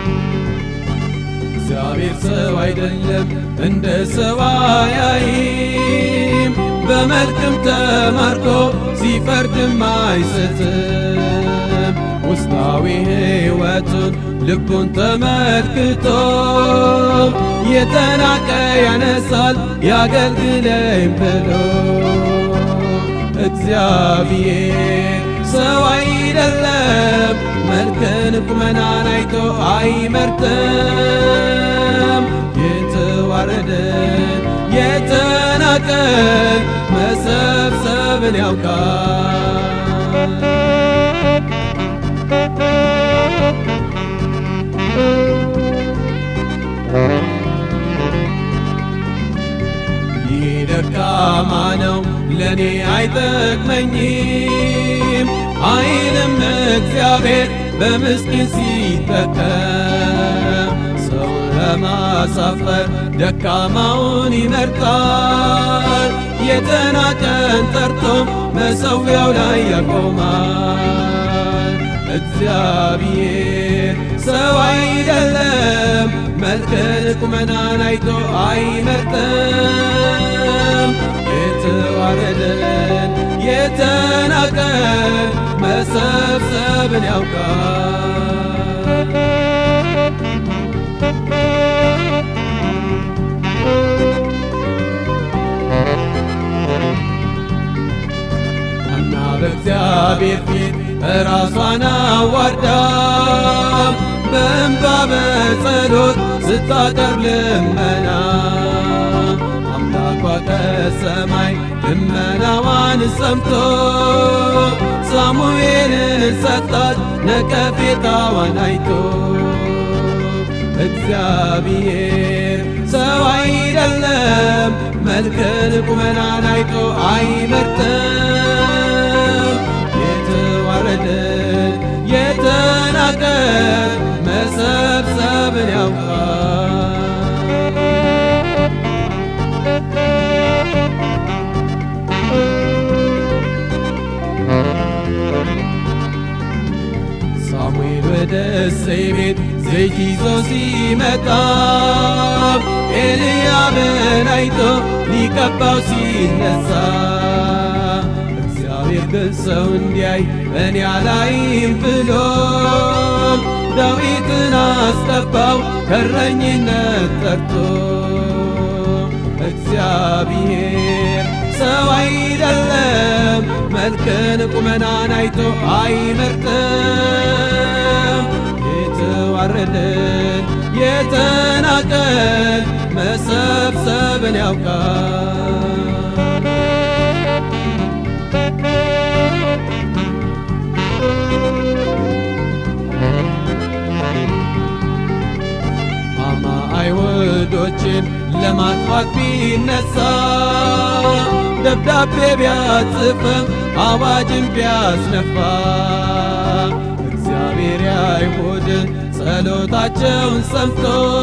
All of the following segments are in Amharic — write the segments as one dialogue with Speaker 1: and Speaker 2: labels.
Speaker 1: እግዚአብሔር ሰው አይደለም እንደ ሰው አያይም በመልክም ተማርኮ ሲፈርድም አይስትም ውስጣዊ ሕይወቱን ልቡን ተመልክቶ የተናቀ ያነሳል ያገልግለኝ ብሎ እግዚአብሔር ሰው አይደለም መልክን ቁመናን አይቶ አይመርጥም የተዋረደን የተናቀን መሰብሰብን ያውቃል ይህ ደካማ ነው ለኔ አይጠቅመኝም አይልም እግዚአብሔር በምስኪን ሲጠቀም ሰው ለማሳፈር ደካማውን ይመርጣል የተናቀን ጠርቶ መሠዊያው ላይ ያቆማል እግዚአብሔር ሰው አይደለም መልክን ቁመናን አይቶ አይመርጥም የተዋረደን የተናቀን መሰብሰብን ያውቃል ሐና በእግዚአብሔር ፊት ራሷን አዋርዳ በእንባ በጸሎት ስታቀርብ ልመና አምላኳ ከሰማይ ልመናዋን ሰምቶ ሳሙኤልን ሰጣት ነቀፌታዋን አይቶ እግዚአብሔር ሰው አይደለም መልክን ቁመናን አይቶ አይመርጥም የተዋረደን የተናቀን መሰብሰብን ያውቃል ሳሙኤል ወደ እሴይ ቤት ዘይት ይዞ ሲመጣ ኤልያብን አይቶ ሊቀባው ሲነሳ እግዚአብሔር ግን ሰው እንዲያይ እኔ አላይም ብሎ ዳዊትን አስቀባው ከእረኝነት ጠርቶ እግዚአብሔር ሰው አይደለም መልክን ቁመናን አይቶ አይመርጥም የተዋረደን የተናቀን መሰብሰብን ያውቃል አማ አይሁዶችን ለማጥፋት ቢነሳ ደብዳቤ ቢያጽፍም አዋጅን ቢያስነፋ እግዚአብሔር አይሁድን ጸሎታቸውን ሰምቶ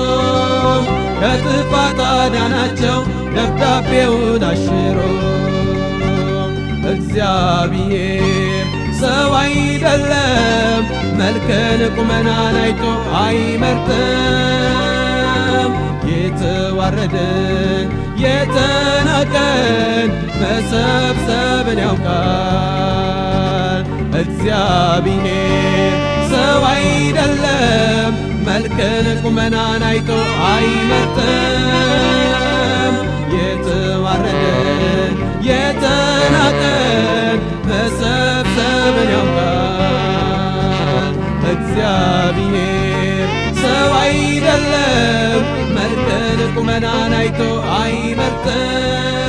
Speaker 1: ከጥፋት አዳናቸው ደብዳቤውን አሽሮ እግዚአብሔር ሰው አይደለም መልክን ቁመናን አይቶ አይመርጥም የተዋረደን የተናቀን መሰብሰብን ያውቃል እግዚአብሔር ሰው አይደለም መልክን ቁመናን አይቶ አይመርጥም የተዋረደን የተናቀን መሰብሰብን ያውቃል እግዚአብሔር ሰው አይደለም መልክን ቁመናን አይቶ አይመርጥም